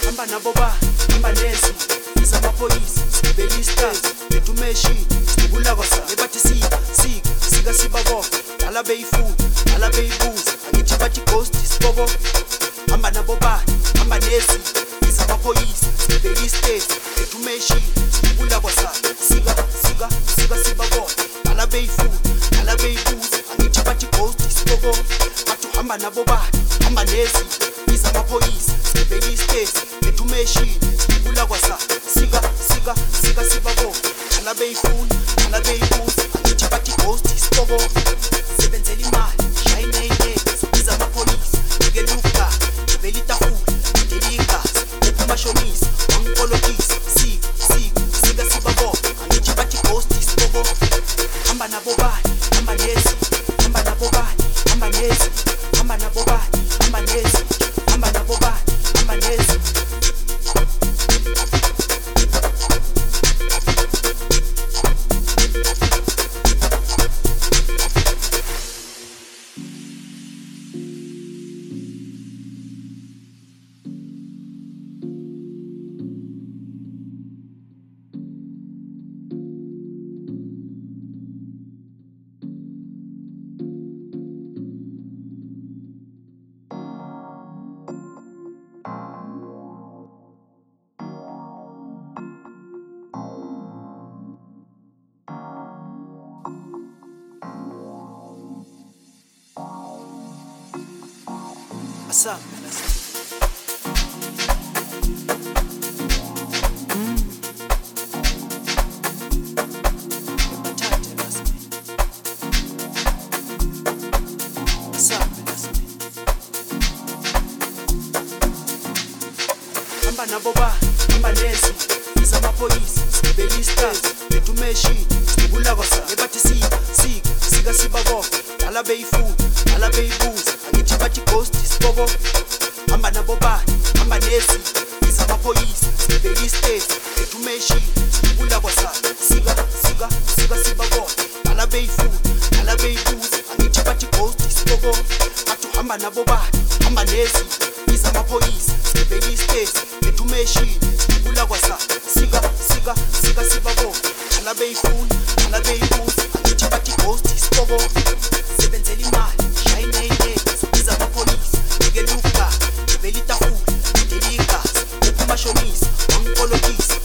hamba nabo ba hamba nezi izamaphoyisa belistas betumeshi sibula kwasa ebathi sika sibabo ala beyifu ala beyibuza angithi bathi ghost siboko hamba nabo ba hamba nezi izamaphoyisa belistas betumeshi sibula kwasa sika sibabo ala beyifu ala beyibuza angithi bathi ghost siboko bathi hamba nabo ba hamba nezi izamaphoyisa belistas betumeshi sibula kwasa sika sibabo ala beyifuna ala beyibuza angithi bathi ghost siboko sebenzela imali shayina inetsi izamaphoyisa ngeluka belitafula delikas ephumashonisa wangikolotisa sika sibabo angithi bathi ghost siboko hamba nabo bani hamba nezi hamba nabo bani hamba nezi hamba nabo bani hamba nezi hamba nabo bani hamba nezi Asam hamba nabo ba hamba nezi izamaphoyisa belistas betumeshi sibula kwasa ebathi sika sibabo ala beyifuna ala beyibuza angithi bathi ghost siboko hamba nabo ba hamba nezi izamaphoyisa belistas betumeshi sibula kwasa sika sibabo ala beyifuna ala beyibuza angithi bathi ghost siboko bathi hamba nabo ba hamba nezi izamaphoyisa belistas betumeshi sibula kwasa sika sibabo ala beyifuna ala beyibuza angithi bathi ghost siboko sebenzela imali shayina inetsi izamaphoyisa ngeluka belitafula delikas ephumashonisa wangikolotisa